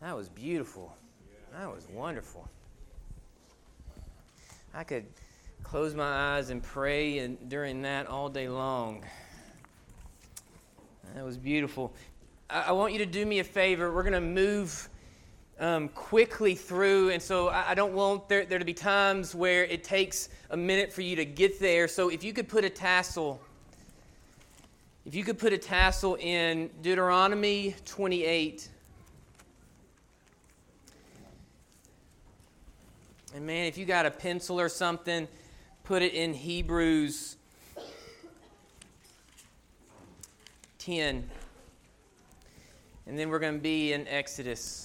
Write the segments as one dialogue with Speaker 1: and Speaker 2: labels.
Speaker 1: That was beautiful. That was wonderful. I could close my eyes and pray during that all day long. That was beautiful. I want you to do me a favor. We're going to move quickly through, and so I don't want there to be times where it takes a minute for you to get there. So if you could put a tassel in Deuteronomy 28. And man, if you got a pencil or something, put it in Hebrews 10. And then we're going to be in Exodus.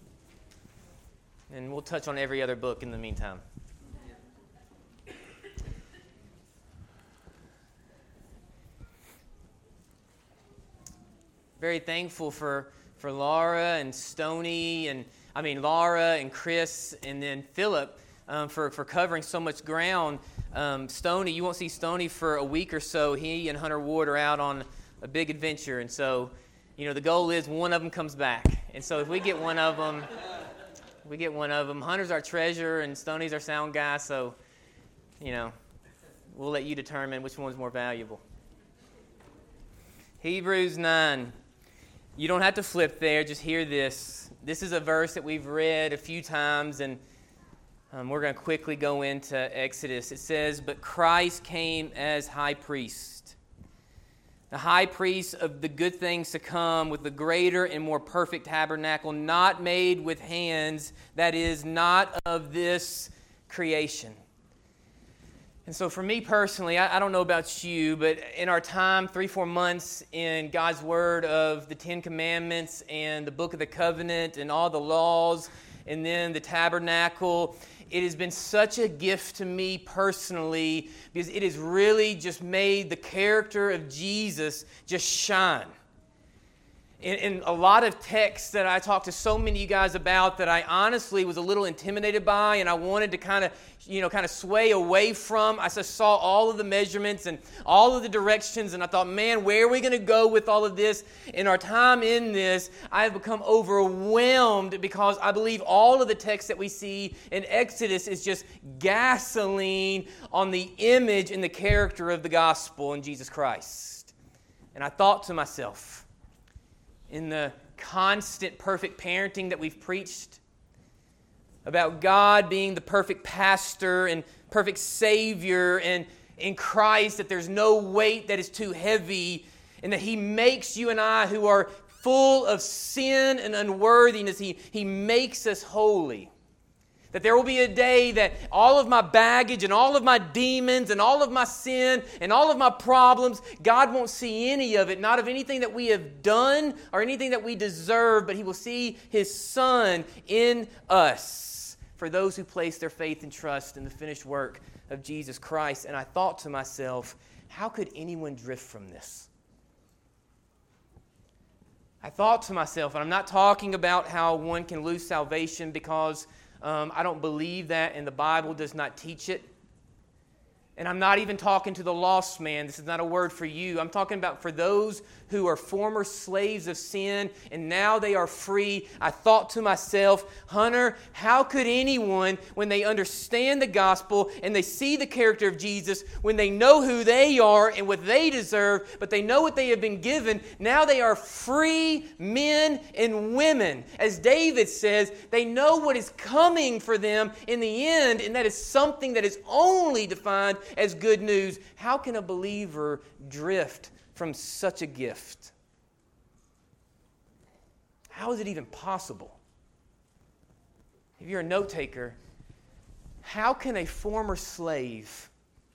Speaker 1: And we'll touch on every other book in the meantime. Very thankful for Laura and Laura and Chris and then Philip for covering so much ground. Stoney, you won't see Stoney for a week or so. He and Hunter Ward are out on a big adventure. And so, the goal is one of them comes back. And so if we get one of them, Hunter's our treasurer and Stoney's our sound guy. So, we'll let you determine which one's more valuable. Hebrews 9. You don't have to flip there. Just hear this. This is a verse that we've read a few times, and we're going to quickly go into Exodus. It says, "But Christ came as high priest, the high priest of the good things to come, with the greater and more perfect tabernacle, not made with hands, that is, not of this creation." And so for me personally, I don't know about you, but in our time, 3-4 months in God's Word of the Ten Commandments and the Book of the Covenant and all the laws and then the tabernacle, it has been such a gift to me personally because it has really just made the character of Jesus just shine. In a lot of texts that I talked to so many of you guys about that I honestly was a little intimidated by and I wanted to kind of sway away from. I just saw all of the measurements and all of the directions and I thought, man, where are we going to go with all of this? In our time in this, I have become overwhelmed because I believe all of the texts that we see in Exodus is just gasoline on the image and the character of the gospel in Jesus Christ. And I thought to myself, in the constant perfect parenting that we've preached about God being the perfect pastor and perfect Savior, and in Christ that there's no weight that is too heavy, and that He makes you and I who are full of sin and unworthiness, He makes us holy. That there will be a day that all of my baggage and all of my demons and all of my sin and all of my problems, God won't see any of it, not of anything that we have done or anything that we deserve, but He will see His Son in us for those who place their faith and trust in the finished work of Jesus Christ. And I thought to myself, how could anyone drift from this? I thought to myself, and I'm not talking about how one can lose salvation because I don't believe that, and the Bible does not teach it. And I'm not even talking to the lost man. This is not a word for you. I'm talking about for those who are former slaves of sin and now they are free. I thought to myself, Hunter, how could anyone, when they understand the gospel and they see the character of Jesus, when they know who they are and what they deserve, but they know what they have been given, now they are free men and women. As David says, they know what is coming for them in the end, and that is something that is only defined as good news. How can a believer drift from such a gift? How is it even possible? If you're a note taker, how can a former slave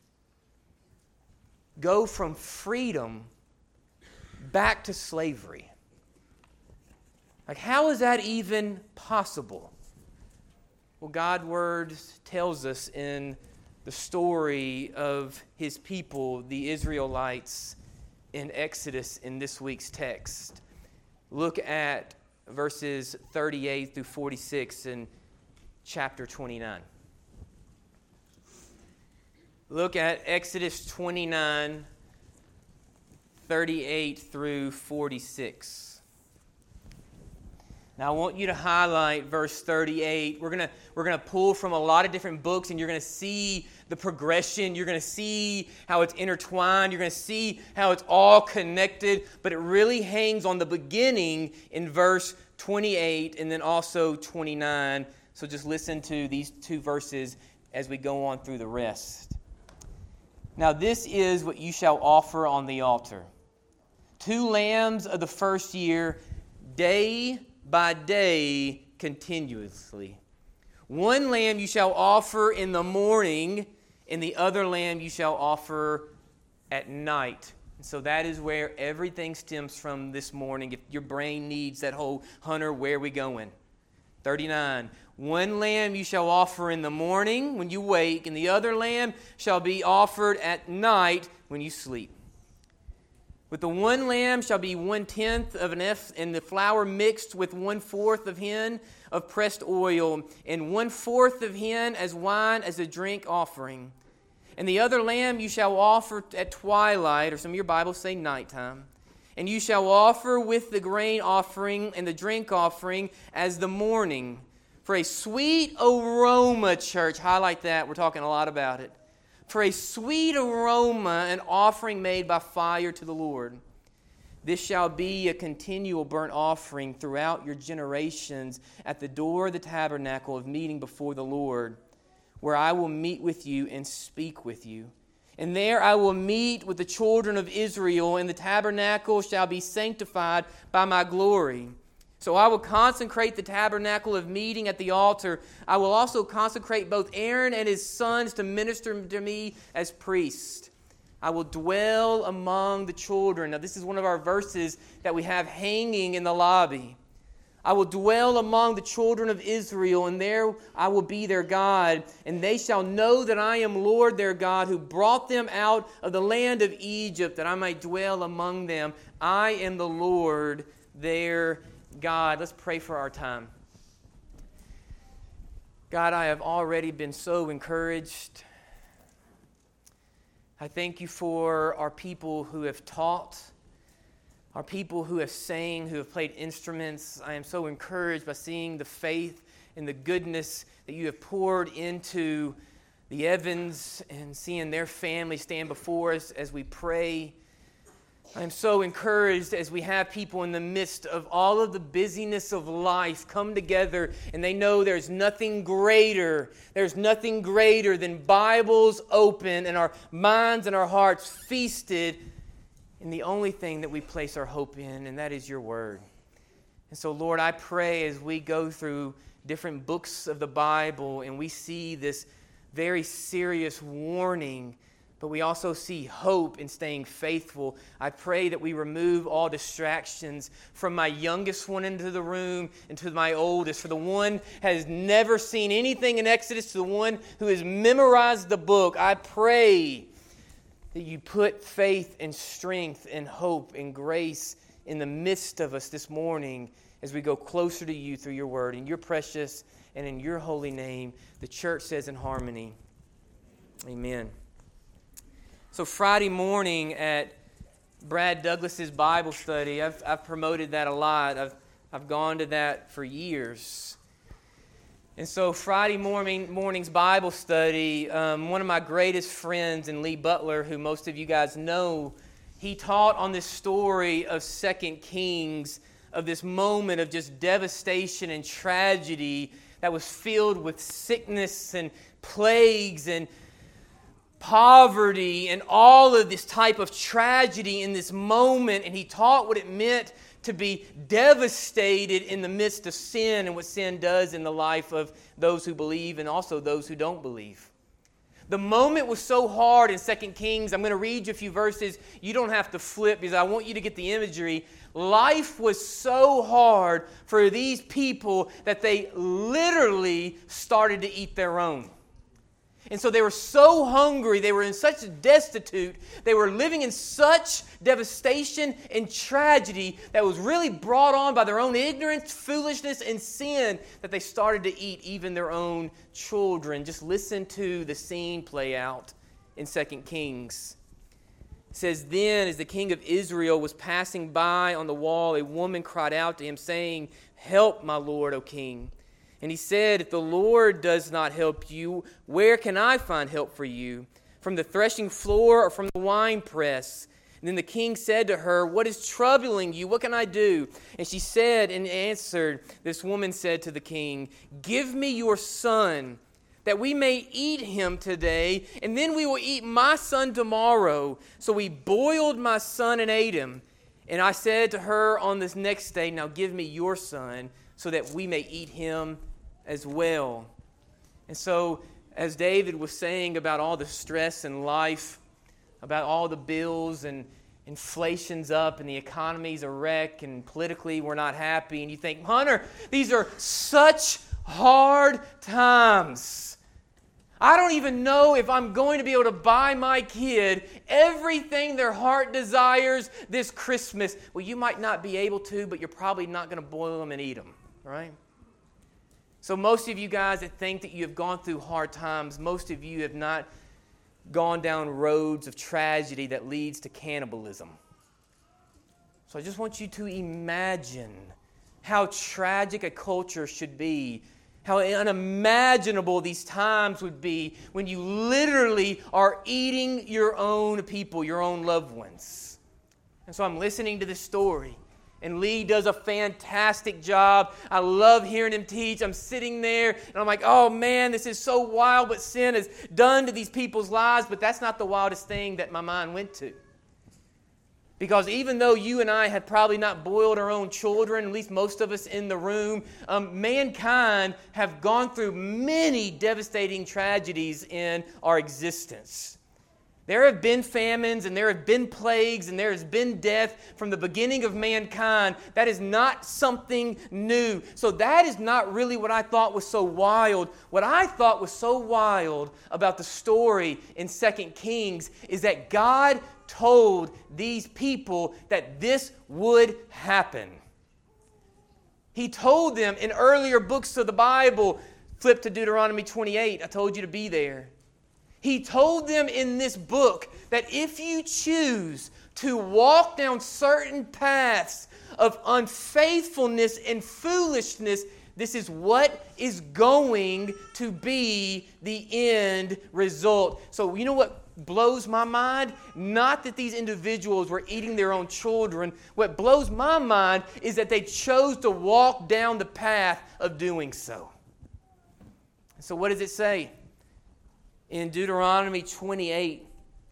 Speaker 1: go from freedom back to slavery? Like, how is that even possible? Well, God's Word tells us in the story of His people, the Israelites, in Exodus in this week's text. Look at verses 38 through 46 in chapter 29. Look at Exodus 29, 38 through 46. Now I want you to highlight verse 38. We're gonna pull from a lot of different books, and you're gonna see the progression. You're gonna see how it's intertwined. You're gonna see how it's all connected. But it really hangs on the beginning in verse 28 and then also 29. So just listen to these two verses as we go on through the rest. Now this is what you shall offer on the altar: 2 lambs of the first year, day by day, continuously. 1 lamb you shall offer in the morning, and the other lamb you shall offer at night. And so that is where everything stems from this morning. If your brain needs that whole, Hunter, where are we going? 39. 1 lamb you shall offer in the morning when you wake, and the other lamb shall be offered at night when you sleep. With the 1 lamb shall be 1/10 of an ephah, and the flour mixed with 1/4 of hin of pressed oil, and 1/4 of hin as wine as a drink offering. And the other lamb you shall offer at twilight, or some of your Bibles say nighttime. And you shall offer with the grain offering and the drink offering as the morning. For a sweet aroma, church, highlight that, we're talking a lot about it. For a sweet aroma, an offering made by fire to the Lord. This shall be a continual burnt offering throughout your generations at the door of the tabernacle of meeting before the Lord, where I will meet with you and speak with you. And there I will meet with the children of Israel, and the tabernacle shall be sanctified by my glory. So I will consecrate the tabernacle of meeting at the altar. I will also consecrate both Aaron and his sons to minister to me as priests. I will dwell among the children. Now this is one of our verses that we have hanging in the lobby. I will dwell among the children of Israel, and there I will be their God. And they shall know that I am Lord their God, who brought them out of the land of Egypt, that I might dwell among them. I am the Lord their God. Let's pray for our time. God, I have already been so encouraged. I thank you for our people who have taught, our people who have sang, who have played instruments. I am so encouraged by seeing the faith and the goodness that you have poured into the Evans and seeing their family stand before us as we pray. I am so encouraged as we have people in the midst of all of the busyness of life come together, and they know there's nothing greater than Bibles open and our minds and our hearts feasted in the only thing that we place our hope in, and that is your word. And so, Lord, I pray as we go through different books of the Bible and we see this very serious warning, but we also see hope in staying faithful. I pray that we remove all distractions from my youngest one into the room and to my oldest. For the one has never seen anything in Exodus to the one who has memorized the book, I pray that you put faith and strength and hope and grace in the midst of us this morning as we go closer to you through your word. In your precious and in your holy name, the church says in harmony, amen. So Friday morning at Brad Douglas's Bible study, I've promoted that a lot. I've gone to that for years. And so Friday morning's Bible study, one of my greatest friends, and Lee Butler, who most of you guys know, he taught on this story of 2 Kings, of this moment of just devastation and tragedy that was filled with sickness and plagues and poverty and all of this type of tragedy in this moment. And he taught what it meant to be devastated in the midst of sin and what sin does in the life of those who believe and also those who don't believe. The moment was so hard in 2 Kings. I'm going to read you a few verses. You don't have to flip because I want you to get the imagery. Life was so hard for these people that they literally started to eat their own. And so they were so hungry, they were in such destitute, they were living in such devastation and tragedy that was really brought on by their own ignorance, foolishness, and sin that they started to eat even their own children. Just listen to the scene play out in 2 Kings. It says, then as the king of Israel was passing by on the wall, a woman cried out to him, saying, help, my lord, O king. And he said, if the Lord does not help you, where can I find help for you? From the threshing floor or from the winepress? And then the king said to her, what is troubling you? What can I do? And she said and answered, this woman said to the king, give me your son, that we may eat him today, and then we will eat my son tomorrow. So we boiled my son and ate him. And I said to her on this next day, now give me your son, so that we may eat him as well. And so, as David was saying about all the stress in life, about all the bills and inflation's up and the economy's a wreck and politically we're not happy, and you think, Hunter, these are such hard times. I don't even know if I'm going to be able to buy my kid everything their heart desires this Christmas. Well, you might not be able to, but you're probably not going to boil them and eat them, right? So most of you guys that think that you have gone through hard times, most of you have not gone down roads of tragedy that leads to cannibalism. So I just want you to imagine how tragic a culture should be, how unimaginable these times would be when you literally are eating your own people, your own loved ones. And so I'm listening to this story. And Lee does a fantastic job. I love hearing him teach. I'm sitting there and I'm like, oh man, this is so wild what sin has done to these people's lives. But that's not the wildest thing that my mind went to. Because even though you and I had probably not boiled our own children, at least most of us in the room, mankind have gone through many devastating tragedies in our existence. There have been famines and there have been plagues and there has been death from the beginning of mankind. That is not something new. So that is not really what I thought was so wild. What I thought was so wild about the story in 2 Kings is that God told these people that this would happen. He told them in earlier books of the Bible, flip to Deuteronomy 28, I told you to be there. He told them in this book that if you choose to walk down certain paths of unfaithfulness and foolishness, this is what is going to be the end result. So you know what blows my mind? Not that these individuals were eating their own children. What blows my mind is that they chose to walk down the path of doing so. So what does it say? In Deuteronomy 28,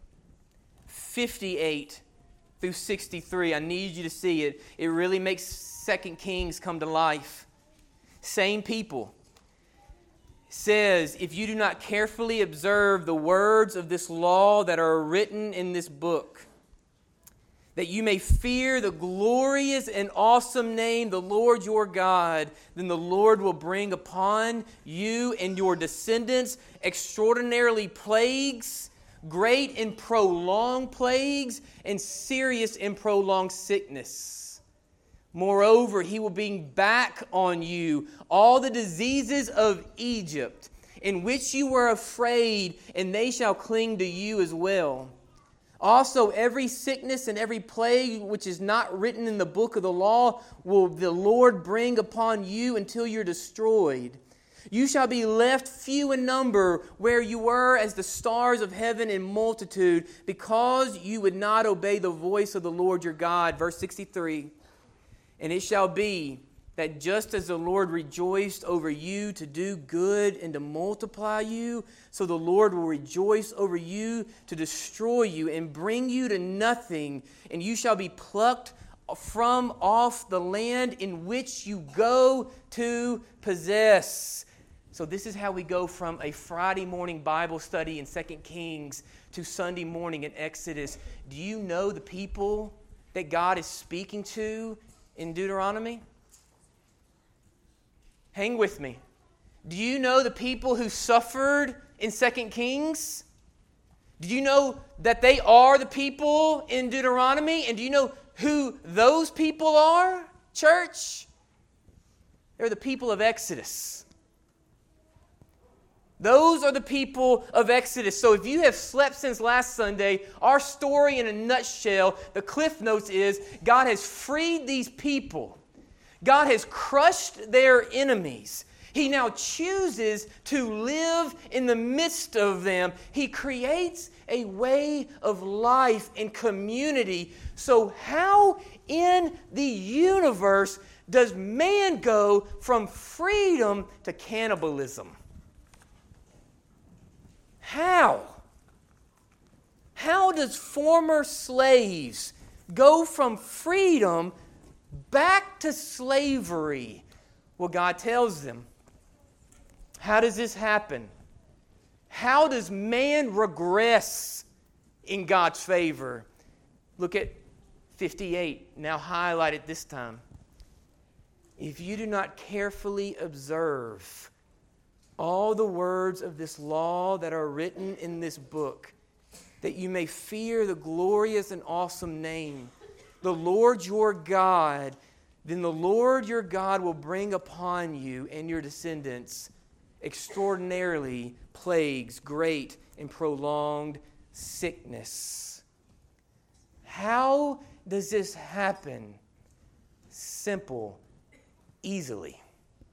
Speaker 1: 58 through 63, I need you to see it. It really makes 2 Kings come to life. Same people. It says, if you do not carefully observe the words of this law that are written in this book, that you may fear the glorious and awesome name, the Lord your God, then the Lord will bring upon you and your descendants extraordinarily plagues, great and prolonged plagues, and serious and prolonged sickness. Moreover, he will bring back on you all the diseases of Egypt, in which you were afraid, and they shall cling to you as well. Also, every sickness and every plague which is not written in the book of the law will the Lord bring upon you until you're destroyed. You shall be left few in number, where you were as the stars of heaven in multitude, because you would not obey the voice of the Lord your God. Verse 63. And it shall be that just as the Lord rejoiced over you to do good and to multiply you, so the Lord will rejoice over you to destroy you and bring you to nothing, and you shall be plucked from off the land in which you go to possess. So this is how we go from a Friday morning Bible study in 2 Kings to Sunday morning in Exodus. Do you know the people that God is speaking to in Deuteronomy? Hang with me. Do you know the people who suffered in 2 Kings? Do you know that they are the people in Deuteronomy? And do you know who those people are, church? They're the people of Exodus. Those are the people of Exodus. So if you have slept since last Sunday, our story in a nutshell, the Cliff Notes is God has freed these people. God has crushed their enemies. He now chooses to live in the midst of them. He creates a way of life and community. So how in the universe does man go from freedom to cannibalism? How? How does former slaves go from freedom back to slavery? Well, God tells them. How does this happen? How does man regress in God's favor? Look at 58, now highlighted this time. If you do not carefully observe all the words of this law that are written in this book, that you may fear the glorious and awesome name, the Lord your God, then the Lord your God will bring upon you and your descendants extraordinarily plagues, great and prolonged sickness. How does this happen? Simple, easily.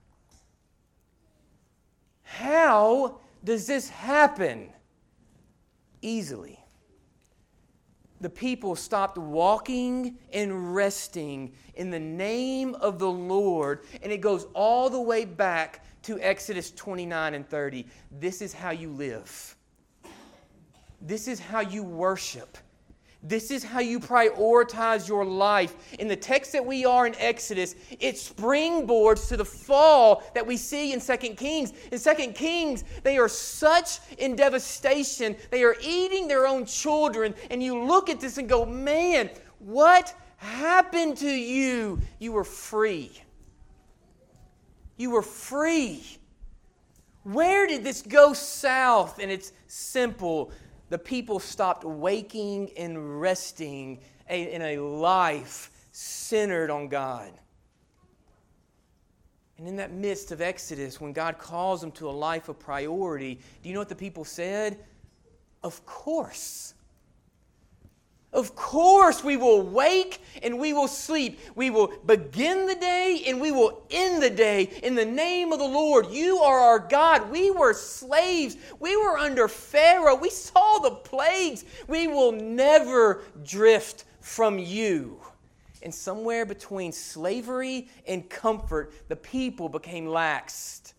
Speaker 1: How does this happen? Easily. The people stopped walking and resting in the name of the Lord, and it goes all the way back to Exodus 29 and 30. This is how you live. This is how you worship. This is how you prioritize your life. In the text that we are in Exodus, it springboards to the fall that we see in 2 Kings. In 2 Kings, they are such in devastation. They are eating their own children. And you look at this and go, man, what happened to you? You were free. You were free. Where did this go south? And it's simple. The people stopped waking and resting in a life centered on God. And in that midst of Exodus, when God calls them to a life of priority, do you know what the people said? Of course. Of course we will wake and we will sleep. We will begin the day and we will end the day in the name of the Lord. You are our God. We were slaves. We were under Pharaoh. We saw the plagues. We will never drift from you. And somewhere between slavery and comfort, the people became laxed.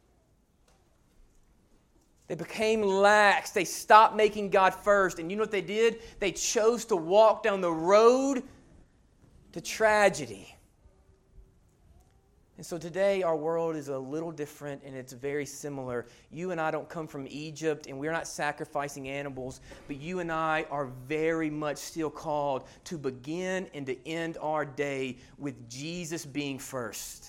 Speaker 1: They became lax. They stopped making God first. And you know what they did? They chose to walk down the road to tragedy. And so today our world is a little different and it's very similar. You and I don't come from Egypt and we're not sacrificing animals, but you and I are very much still called to begin and to end our day with Jesus being first.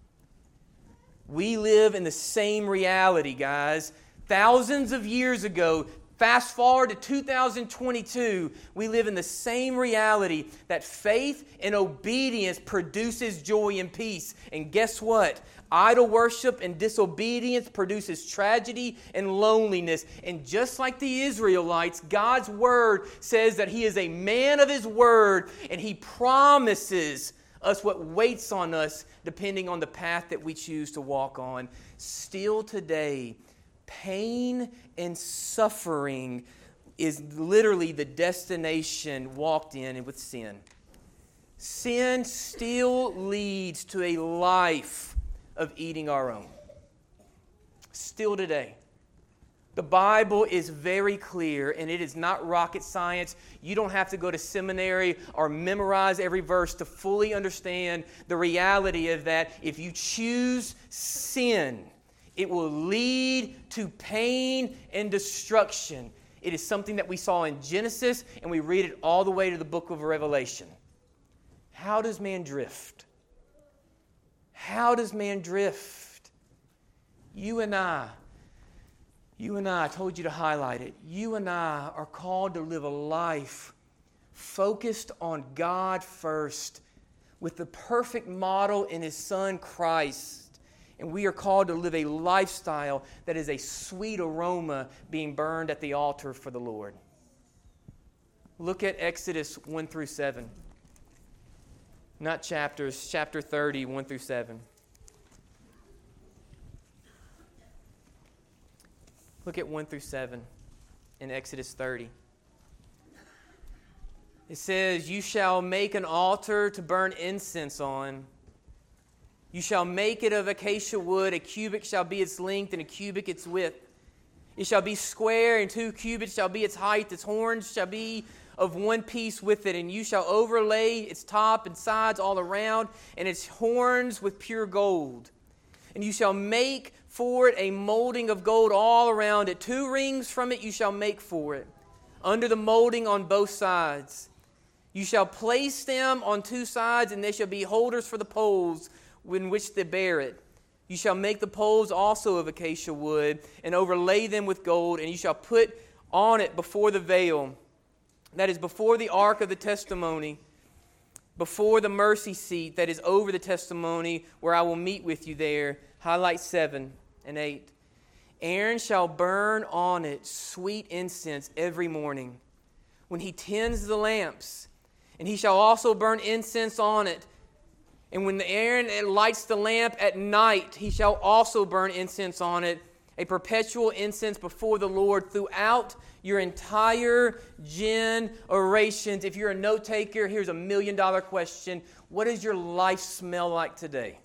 Speaker 1: We live in the same reality, guys. Thousands of years ago, fast forward to 2022, we live in the same reality that faith and obedience produces joy and peace. And guess what? Idol worship and disobedience produces tragedy and loneliness. And just like the Israelites, God's Word says that He is a man of His Word, and He promises us what waits on us depending on the path that we choose to walk on. Still today, pain and suffering is literally the destination walked in with sin. Sin still leads to a life of eating our own. Still today. The Bible is very clear, and it is not rocket science. You don't have to go to seminary or memorize every verse to fully understand the reality of that. If you choose sin, it will lead to pain and destruction. It is something that we saw in Genesis, and we read it all the way to the book of Revelation. How does man drift? How does man drift? You and I, I told you to highlight it. You and I are called to live a life focused on God first, with the perfect model in His Son Christ. And we are called to live a lifestyle that is a sweet aroma being burned at the altar for the Lord. Look at Exodus 1 through 7. Not chapters, chapter 30, 1 through 7. Look at 1 through 7 in Exodus 30. It says, "You shall make an altar to burn incense on. You shall make it of acacia wood. A cubit shall be its length, and a cubit its width. It shall be square, and 2 cubits shall be its height. Its horns shall be of one piece with it, and you shall overlay its top and sides all around, and its horns with pure gold. And you shall make for it a molding of gold all around it. 2 rings from it you shall make for it, under the molding on both sides. You shall place them on 2 sides, and they shall be holders for the poles in which they bear it. You shall make the poles also of acacia wood, and overlay them with gold, and you shall put on it before the veil, that is before the ark of the testimony, before the mercy seat that is over the testimony, where I will meet with you there." Highlight 7 and 8. "Aaron shall burn on it sweet incense every morning when he tends the lamps, and he shall also burn incense on it. And when Aaron lights the lamp at night, he shall also burn incense on it, a perpetual incense before the Lord throughout your entire generations." If you're a note taker, here's a $1 million question. What does your life smell like today?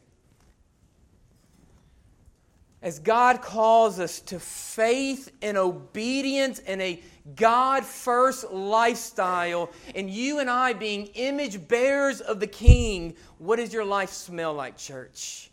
Speaker 1: As God calls us to faith and obedience and a God-first lifestyle, and you and I being image bearers of the King, what does your life smell like, church?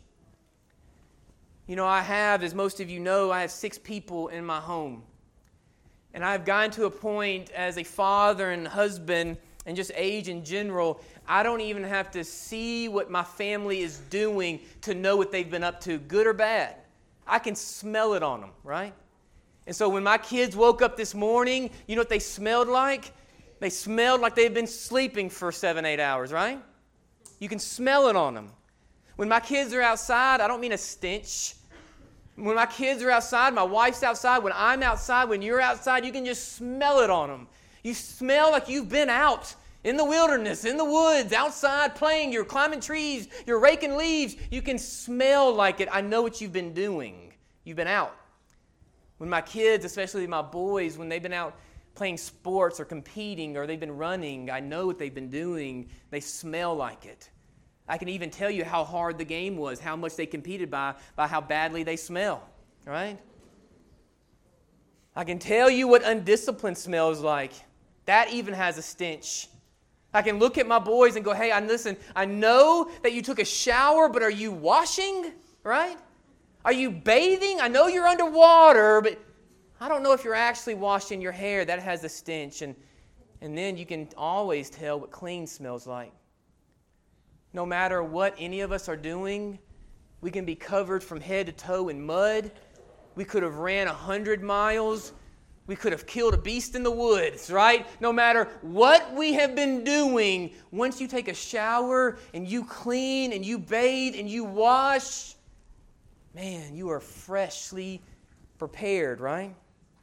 Speaker 1: You know, as most of you know, I have 6 people in my home. And I've gotten to a point as a father and husband and just age in general, I don't even have to see what my family is doing to know what they've been up to, good or bad. I can smell it on them, right? And so when my kids woke up this morning, you know what they smelled like? They smelled like they've been sleeping for 7-8 hours, right? You can smell it on them. When my kids are outside, I don't mean a stench. When my kids are outside, my wife's outside, when I'm outside, when you're outside, you can just smell it on them. You smell like you've been out in the wilderness, in the woods, outside playing, you're climbing trees, you're raking leaves. You can smell like it. I know what you've been doing. You've been out. When my kids, especially my boys, when they've been out playing sports or competing or they've been running, I know what they've been doing. They smell like it. I can even tell you how hard the game was, how much they competed by how badly they smell, right? I can tell you what undisciplined smells like. That even has a stench. I can look at my boys and go, "Hey, listen, I know that you took a shower, but are you washing, right? Are you bathing? I know you're underwater, but I don't know if you're actually washing your hair." That has a stench. And then you can always tell what clean smells like. No matter what any of us are doing, we can be covered from head to toe in mud. We could have ran 100 miles. We could have killed a beast in the woods, right? No matter what we have been doing, once you take a shower and you clean and you bathe and you wash, man, you are freshly prepared, right?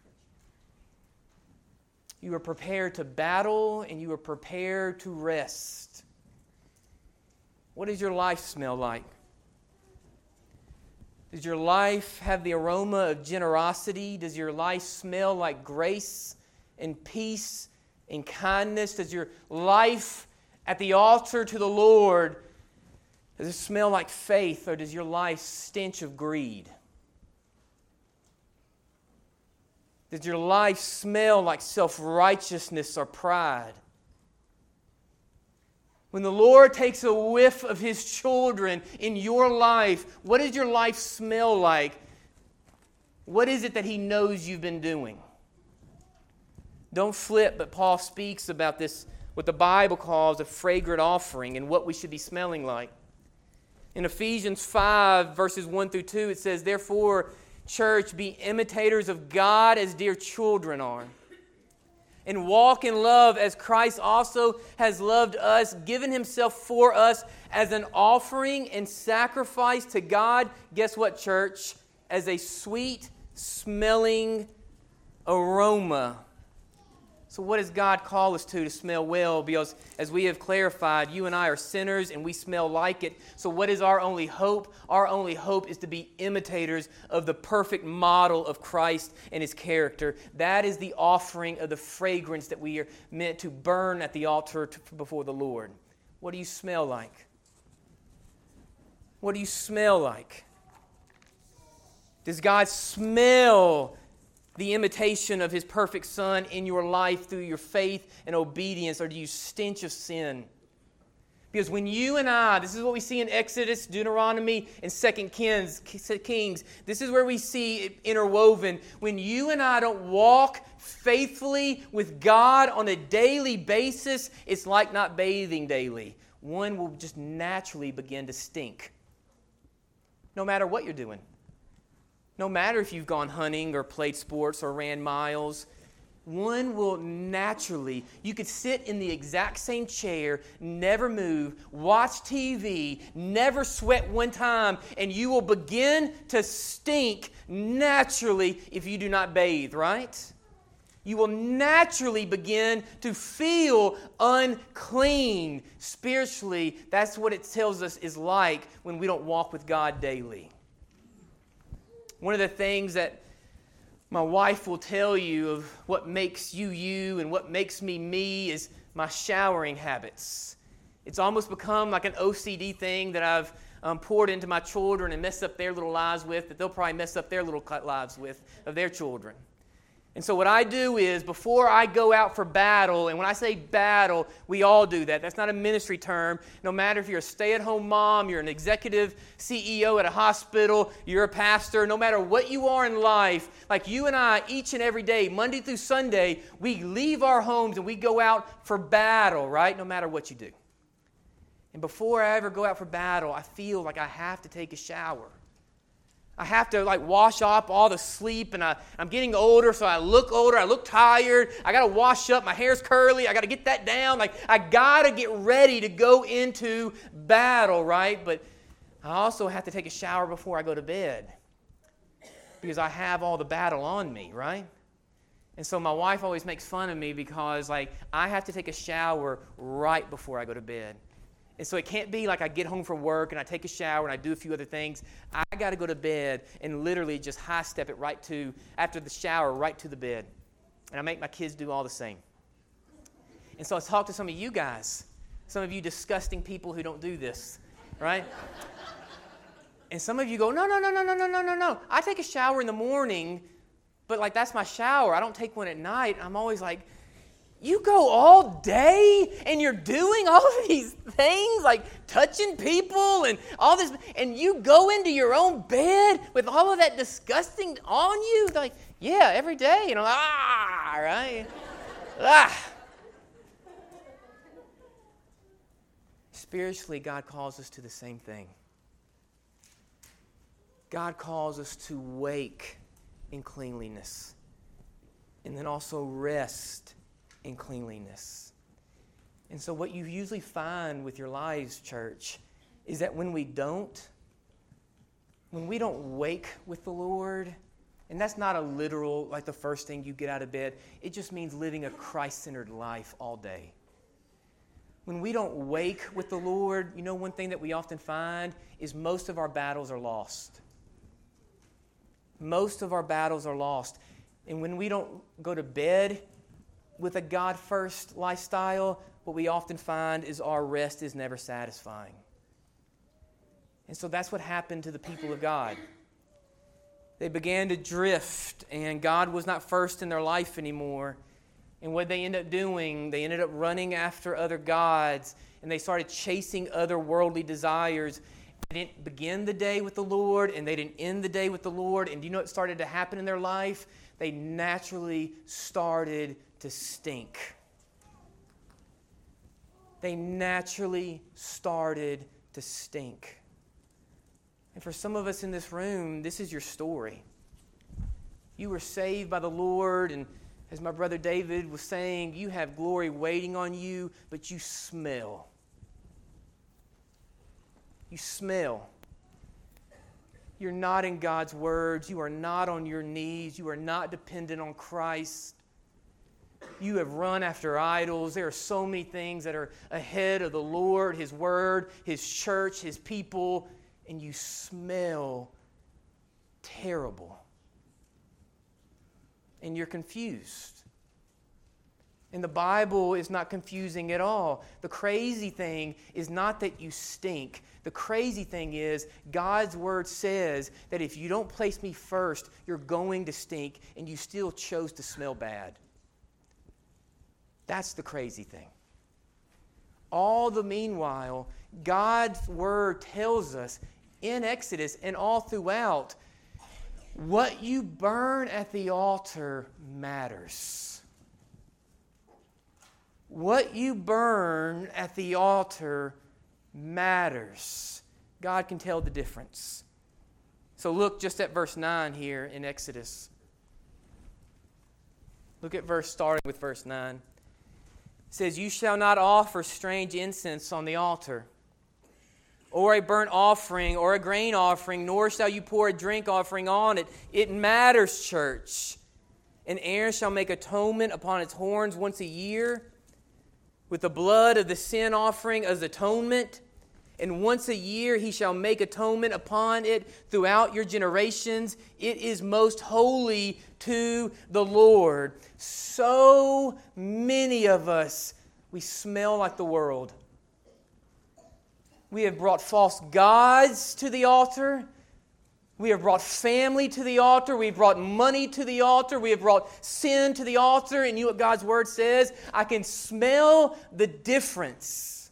Speaker 1: You are prepared to battle and you are prepared to rest. What does your life smell like? Does your life have the aroma of generosity? Does your life smell like grace and peace and kindness? Does your life at the altar to the Lord, does it smell like faith, or does your life stench of greed? Does your life smell like self-righteousness or pride? When the Lord takes a whiff of His children in your life, what does your life smell like? What is it that He knows you've been doing? Don't flip, but Paul speaks about this, what the Bible calls a fragrant offering, and what we should be smelling like. In Ephesians 5, verses 1 through 2, it says, "Therefore, church, be imitators of God as dear children are, and walk in love as Christ also has loved us, given himself for us as an offering and sacrifice to God. Guess what, church? As a sweet-smelling aroma. So what does God call us to smell well? Because as we have clarified, you and I are sinners and we smell like it. So what is our only hope? Our only hope is to be imitators of the perfect model of Christ and his character. That is the offering of the fragrance that we are meant to burn at the altar before the Lord. What do you smell like? What do you smell like? Does God smell the imitation of his perfect Son in your life through your faith and obedience, or do you stench of sin? Because when you and I, this is what we see in Exodus, Deuteronomy, and 2 Kings, this is where we see it interwoven. When you and I don't walk faithfully with God on a daily basis, it's like not bathing daily. One will just naturally begin to stink, no matter what you're doing. No matter if you've gone hunting or played sports or ran miles, one will naturally, you could sit in the exact same chair, never move, watch TV, never sweat one time, and you will begin to stink naturally if you do not bathe, right? You will naturally begin to feel unclean spiritually. That's what it tells us is like when we don't walk with God daily. One of the things that my wife will tell you of what makes you you and what makes me me is my showering habits. It's almost become like an OCD thing that I've poured into my children and messed up their little lives with, that they'll probably mess up their little lives with, of their children. And so what I do is, before I go out for battle, and when I say battle, we all do that. That's not a ministry term. No matter if you're a stay-at-home mom, you're an executive CEO at a hospital, you're a pastor, no matter what you are in life, like you and I, each and every day, Monday through Sunday, we leave our homes and we go out for battle, right? No matter what you do. And before I ever go out for battle, I feel like I have to take a shower. I have to wash off all the sleep, and I'm getting older, so I look older, I look tired, I got to wash up, my hair's curly, I got to get that down, I got to get ready to go into battle, right? But I also have to take a shower before I go to bed because I have all the battle on me, right? And so my wife always makes fun of me because I have to take a shower right before I go to bed. And so it can't be like I get home from work and I take a shower and I do a few other things. I got to go to bed and literally just high step it after the shower, right to the bed. And I make my kids do all the same. And so I talk to some of you guys, some of you disgusting people who don't do this, right? And some of you go, no. I take a shower in the morning, but that's my shower. I don't take one at night. I'm always like, you go all day and you're doing all of these things, touching people and all this, and you go into your own bed with all of that disgusting on you? Yeah, every day. Right? Spiritually, God calls us to the same thing. God calls us to wake in cleanliness and then also rest in cleanliness. And so what you usually find with your lives, church, is that when we don't wake with the Lord, and that's not a literal, the first thing you get out of bed, it just means living a Christ-centered life all day. When we don't wake with the Lord, one thing that we often find is most of our battles are lost. Most of our battles are lost. And when we don't go to bed with a God-first lifestyle, what we often find is our rest is never satisfying. And so that's what happened to the people of God. They began to drift, and God was not first in their life anymore. And what they ended up doing, they ended up running after other gods, and they started chasing other worldly desires. They didn't begin the day with the Lord, and they didn't end the day with the Lord. And do you know what started to happen in their life? They naturally started to stink. They naturally started to stink. And for some of us in this room, this is your story. You were saved by the Lord, and As my brother David was saying, you have glory waiting on you, but you smell. You smell. You're not in God's words. You are not on your knees. You are not dependent on Christ. You have run after idols. There are so many things that are ahead of the Lord, His Word, His church, His people, and you smell terrible. And you're confused. And the Bible is not confusing at all. The crazy thing is not that you stink. The crazy thing is God's Word says that if you don't place me first, you're going to stink, and you still chose to smell bad. That's the crazy thing. All the meanwhile, God's Word tells us in Exodus and all throughout, what you burn at the altar matters. What you burn at the altar matters. God can tell the difference. So look just at verse 9 here in Exodus. Look at starting with verse 9. It says, "You shall not offer strange incense on the altar, or a burnt offering, or a grain offering, nor shall you pour a drink offering on it." It matters, church. "And Aaron shall make atonement upon its horns once a year, with the blood of the sin offering as atonement. And once a year he shall make atonement upon it throughout your generations. It is most holy to the Lord." So many of us, we smell like the world. We have brought false gods to the altar. We have brought family to the altar. We've brought money to the altar. We have brought sin to the altar. And you know what God's Word says? I can smell the difference.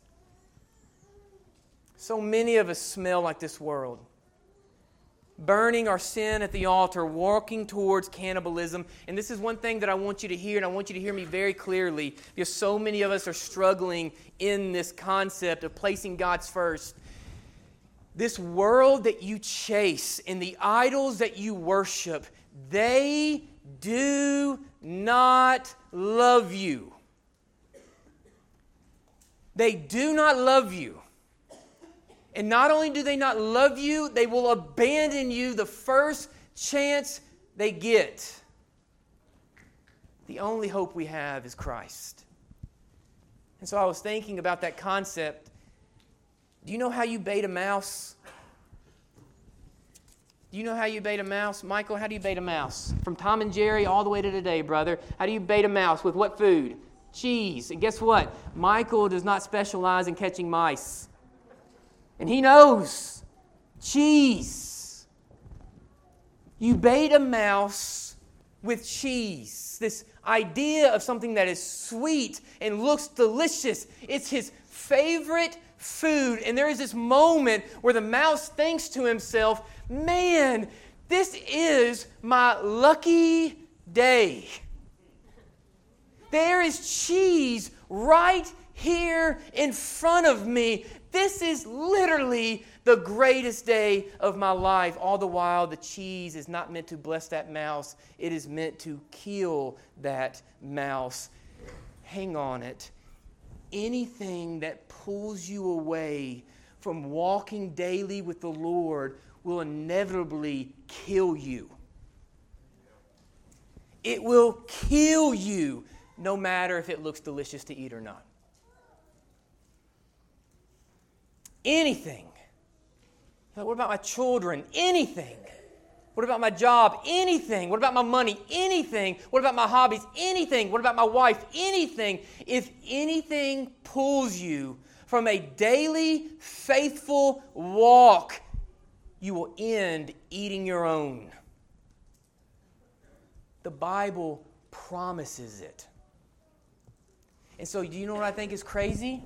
Speaker 1: So many of us smell like this world. Burning our sin at the altar, walking towards cannibalism. And this is one thing that I want you to hear, and I want you to hear me very clearly, because so many of us are struggling in this concept of placing God's first. This world that you chase and the idols that you worship, they do not love you. They do not love you. And not only do they not love you, they will abandon you the first chance they get. The only hope we have is Christ. And so I was thinking about that concept. Do you know how you bait a mouse? Do you know how you bait a mouse? Michael, how do you bait a mouse? From Tom and Jerry all the way to today, brother. How do you bait a mouse? With what food? Cheese. And guess what? Michael does not specialize in catching mice. And he knows. Cheese. You bait a mouse with cheese. This idea of something that is sweet and looks delicious. It's his favorite food. And there is this moment where the mouse thinks to himself, man, this is my lucky day. There is cheese right here in front of me. This is literally the greatest day of my life. All the while, the cheese is not meant to bless that mouse. It is meant to kill that mouse. Hang on it. Anything that pulls you away from walking daily with the Lord will inevitably kill you. It will kill you, no matter if it looks delicious to eat or not. Anything. What about my children? Anything. What about my job? Anything. What about my money? Anything. What about my hobbies? Anything. What about my wife? Anything. If anything pulls you from a daily, faithful walk, you will end eating your own. The Bible promises it. And so, do you know what I think is crazy?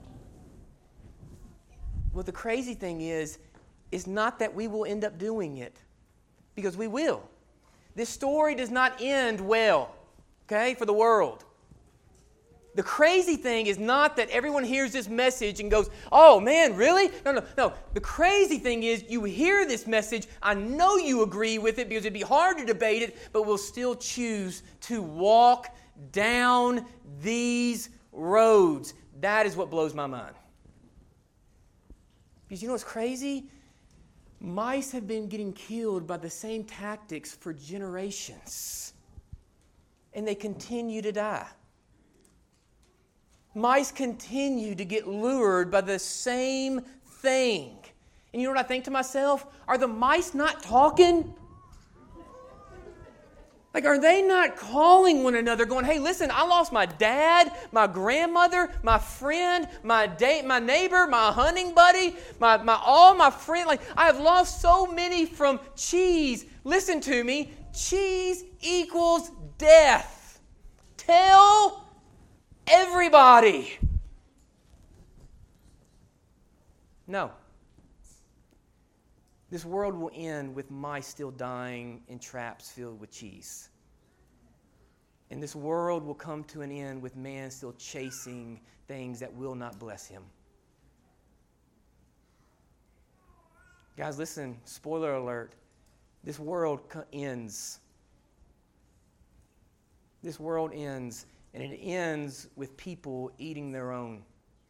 Speaker 1: Well, the crazy thing is not that we will end up doing it. Because we will. This story does not end well, okay, for the world. The crazy thing is not that everyone hears this message and goes, oh man, really? No. The crazy thing is you hear this message, I know you agree with it because it'd be hard to debate it, but we'll still choose to walk down these roads. That is what blows my mind. Because you know what's crazy? Mice have been getting killed by the same tactics for generations. And they continue to die. Mice continue to get lured by the same thing. And you know what I think to myself? Are the mice not talking? Like, are they not calling one another, going, hey, listen, I lost my dad, my grandmother, my friend, my neighbor, my hunting buddy, all my friends. Like, I have lost so many from cheese. Listen to me. Cheese equals death. Tell everybody. No. This world will end with mice still dying in traps filled with cheese. And this world will come to an end with man still chasing things that will not bless him. Guys, listen, spoiler alert. This world ends. This world ends, and it ends with people eating their own.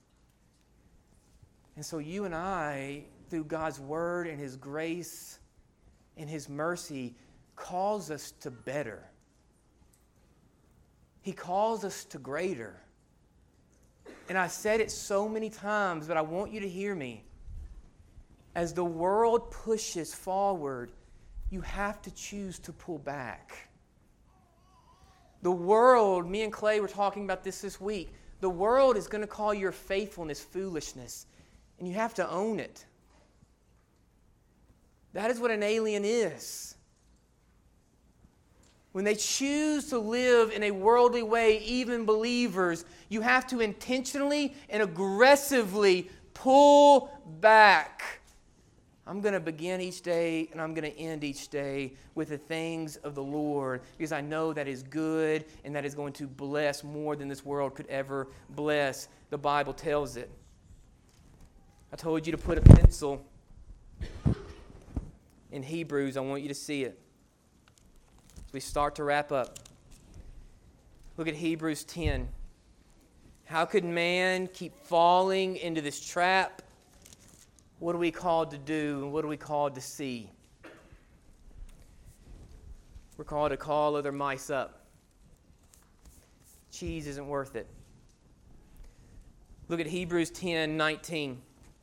Speaker 1: And so you and I, through God's word and His grace and His mercy, calls us to better. He calls us to greater. And I said it so many times, but I want you to hear me. As the world pushes forward, you have to choose to pull back. The world, me and Clay were talking about this week, the world is going to call your faithfulness foolishness, and you have to own it. That is what an alien is. When they choose to live in a worldly way, even believers, you have to intentionally and aggressively pull back. I'm going to begin each day and I'm going to end each day with the things of the Lord, because I know that is good and that is going to bless more than this world could ever bless. The Bible tells it. I told you to put a pencil in Hebrews. I want you to see it. As we start to wrap up, look at Hebrews 10. How could man keep falling into this trap? What are we called to do, and what are we called to see? We're called to call other mice up. Cheese isn't worth it. Look at Hebrews 10:19.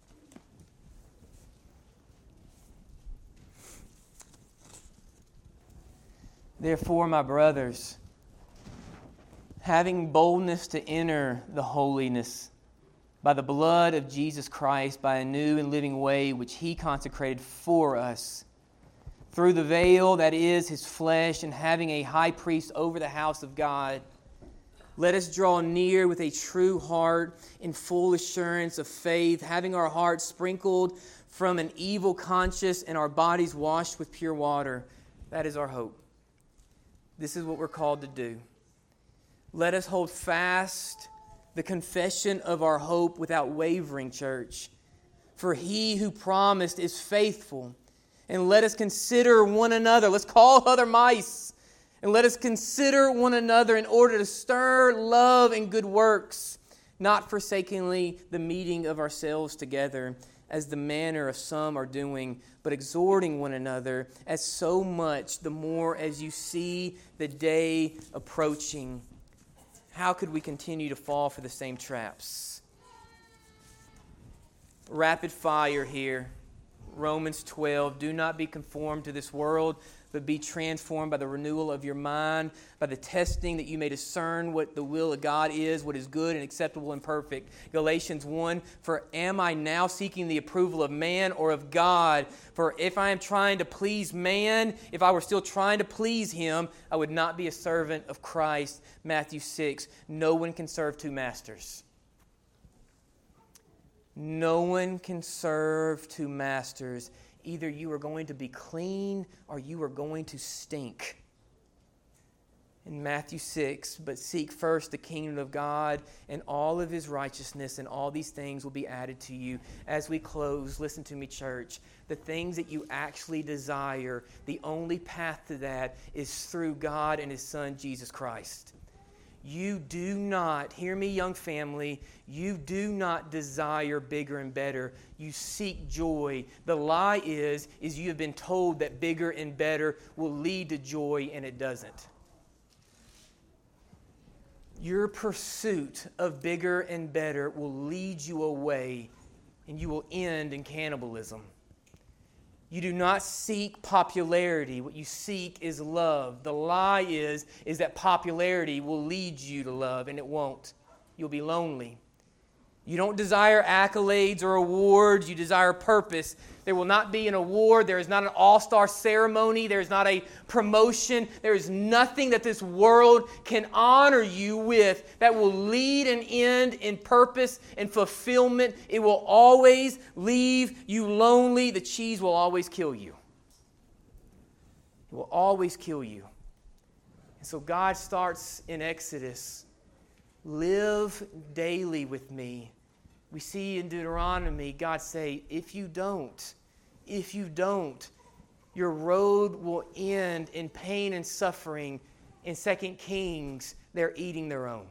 Speaker 1: Therefore, my brothers, having boldness to enter the holiness by the blood of Jesus Christ, by a new and living way which He consecrated for us, through the veil that is His flesh, and having a high priest over the house of God, let us draw near with a true heart in full assurance of faith, having our hearts sprinkled from an evil conscience and our bodies washed with pure water. That is our hope. This is what we're called to do. Let us hold fast the confession of our hope without wavering, church. For He who promised is faithful. And let us consider one another. Let's call other mice. And let us consider one another in order to stir love and good works, not forsakingly the meeting of ourselves together, as the manner of some are doing, but exhorting one another, as so much the more as you see the day approaching. How could we continue to fall for the same traps? Rapid fire here. Romans 12. Do not be conformed to this world, but be transformed by the renewal of your mind, by the testing that you may discern what the will of God is, what is good and acceptable and perfect. Galatians 1, for am I now seeking the approval of man or of God? For if I am trying to please man, if I were still trying to please him, I would not be a servant of Christ. Matthew 6, no one can serve two masters. No one can serve two masters. Either you are going to be clean or you are going to stink. In Matthew 6, but seek first the kingdom of God and all of His righteousness, and all these things will be added to you. As we close, listen to me, church. The things that you actually desire, the only path to that is through God and His Son, Jesus Christ. You do not, hear me, young family, you do not desire bigger and better. You seek joy. The lie is you have been told that bigger and better will lead to joy, and it doesn't. Your pursuit of bigger and better will lead you away, and you will end in cannibalism. You do not seek popularity. What you seek is love. The lie is that popularity will lead you to love, and it won't. You'll be lonely. You don't desire accolades or awards. You desire purpose. There will not be an award. There is not an all-star ceremony. There is not a promotion. There is nothing that this world can honor you with that will lead and end in purpose and fulfillment. It will always leave you lonely. The cheese will always kill you. It will always kill you. And so God starts in Exodus. Live daily with me. We see in Deuteronomy, God say, if you don't, your road will end in pain and suffering. In 2 Kings, they're eating their own.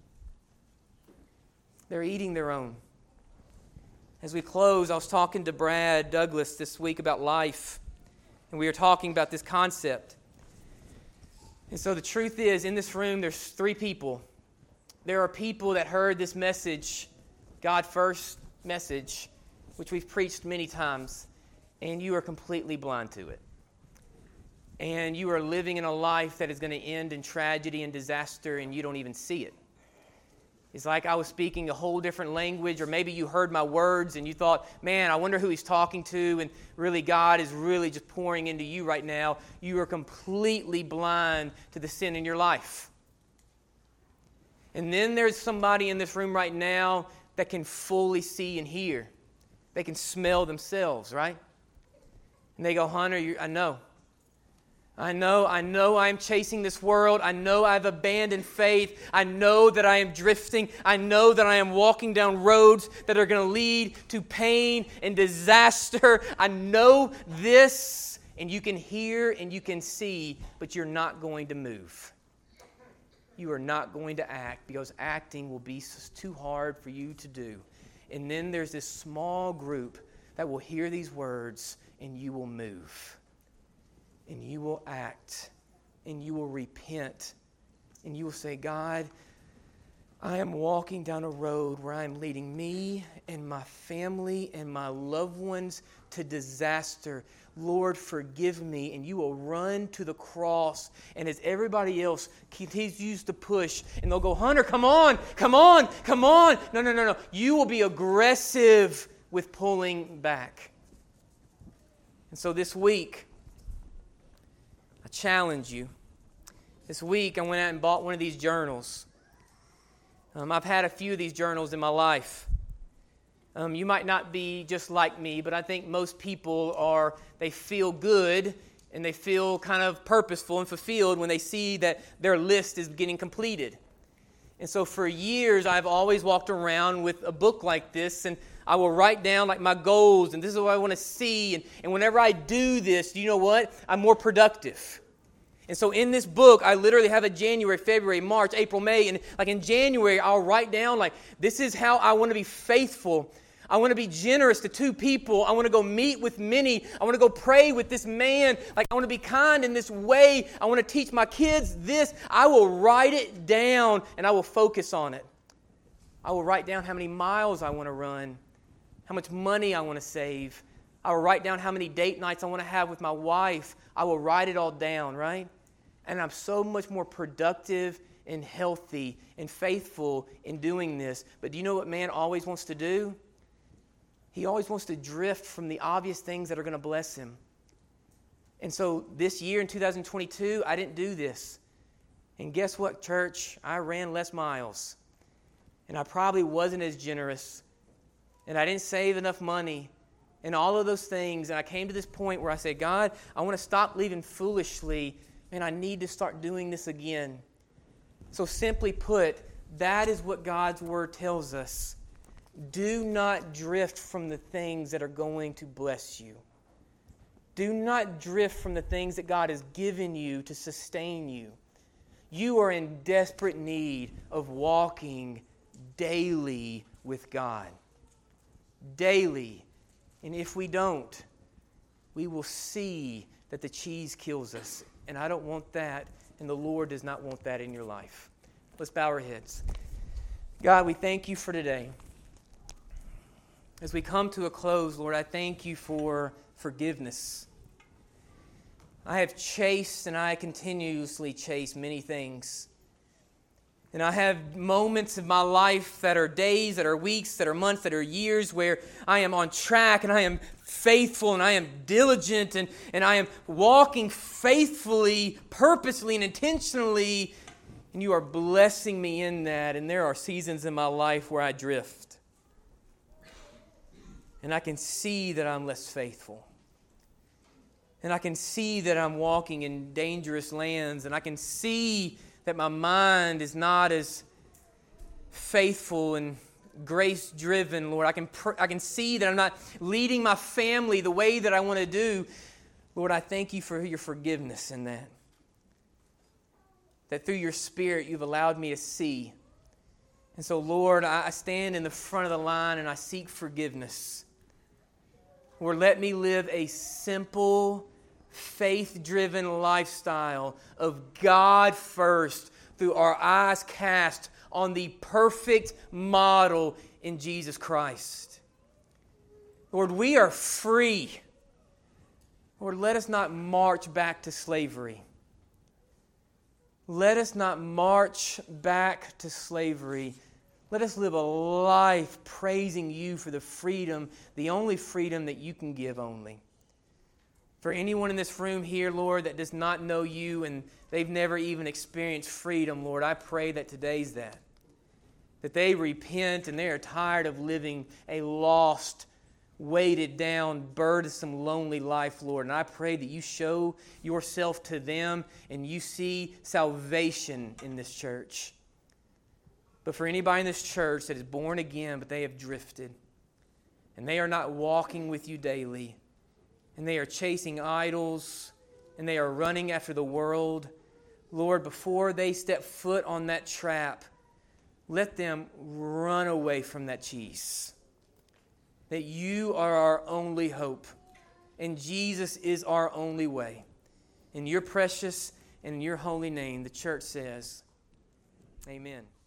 Speaker 1: They're eating their own. As we close, I was talking to Brad Douglas this week about life, and we were talking about this concept. And so the truth is, in this room, there's 3 people. There are people that heard this message, God First message, which we've preached many times, and you are completely blind to it. And you are living in a life that is going to end in tragedy and disaster, and you don't even see it. It's like I was speaking a whole different language, or maybe you heard my words and you thought, man, I wonder who he's talking to, and really God is really just pouring into you right now. You are completely blind to the sin in your life. And then there's somebody in this room right now that can fully see and hear. They can smell themselves, right? And they go, Hunter, I know I'm chasing this world. I know I've abandoned faith. I know that I am drifting. I know that I am walking down roads that are going to lead to pain and disaster. I know this, and you can hear and you can see, but you're not going to move. You are not going to act because acting will be too hard for you to do. And then there's this small group that will hear these words, and you will move. And you will act, and you will repent, and you will say, God, I am walking down a road where I am leading me and my family and my loved ones to disaster. Lord, forgive me. And you will run to the cross, and as everybody else continues to push, and they'll go, Hunter, come on. No. You will be aggressive with pulling back. And so this week, I challenge you. This week, I went out and bought one of these journals. I've had a few of these journals in my life. You might not be just like me, but I think most people they feel good and they feel kind of purposeful and fulfilled when they see that their list is getting completed. And so for years, I've always walked around with a book like this, and I will write down like my goals, and this is what I want to see. And whenever I do this, you know what? I'm more productive. And so in this book, I literally have a January, February, March, April, May. And like in January, I'll write down like, this is how I want to be faithful. I want to be generous to 2 people. I want to go meet with many. I want to go pray with this man. Like I want to be kind in this way. I want to teach my kids this. I will write it down and I will focus on it. I will write down how many miles I want to run, how much money I want to save. I will write down how many date nights I want to have with my wife. I will write it all down, right? And I'm so much more productive and healthy and faithful in doing this. But do you know what man always wants to do? He always wants to drift from the obvious things that are going to bless him. And so this year in 2022, I didn't do this. And guess what, church? I ran less miles. And I probably wasn't as generous. And I didn't save enough money. And all of those things. And I came to this point where I said, God, I want to stop living foolishly. And I need to start doing this again. So simply put, that is what God's Word tells us. Do not drift from the things that are going to bless you. Do not drift from the things that God has given you to sustain you. You are in desperate need of walking daily with God. Daily. And if we don't, we will see that the cheese kills us. And I don't want that, and the Lord does not want that in your life. Let's bow our heads. God, we thank you for today. As we come to a close, Lord, I thank you for forgiveness. I have chased and I continuously chase many things. And I have moments of my life that are days, that are weeks, that are months, that are years where I am on track and I am faithful and I am diligent and I am walking faithfully, purposely, and intentionally. And you are blessing me in that. And there are seasons in my life where I drift. And I can see that I'm less faithful. And I can see that I'm walking in dangerous lands. And I can see that my mind is not as faithful and grace-driven, Lord. I can see that I'm not leading my family the way that I want to do. Lord, I thank you for your forgiveness in that. That through your Spirit you've allowed me to see. And so, Lord, I stand in the front of the line and I seek forgiveness. Lord, let me live a simple, faith-driven lifestyle of God first through our eyes cast on the perfect model in Jesus Christ. Lord, we are free. Lord, let us not march back to slavery. Let us not march back to slavery. Let us live a life praising you for the freedom, the only freedom that you can give only. For anyone in this room here, Lord, that does not know you and they've never even experienced freedom, Lord, I pray that today's that. That they repent and they are tired of living a lost, weighted down, burdensome, lonely life, Lord. And I pray that you show yourself to them and you see salvation in this church. But for anybody in this church that is born again, but they have drifted, and they are not walking with you daily, and they are chasing idols, and they are running after the world, Lord, before they step foot on that trap, let them run away from that cheese. That you are our only hope, and Jesus is our only way. In your precious and in your holy name, the church says, amen.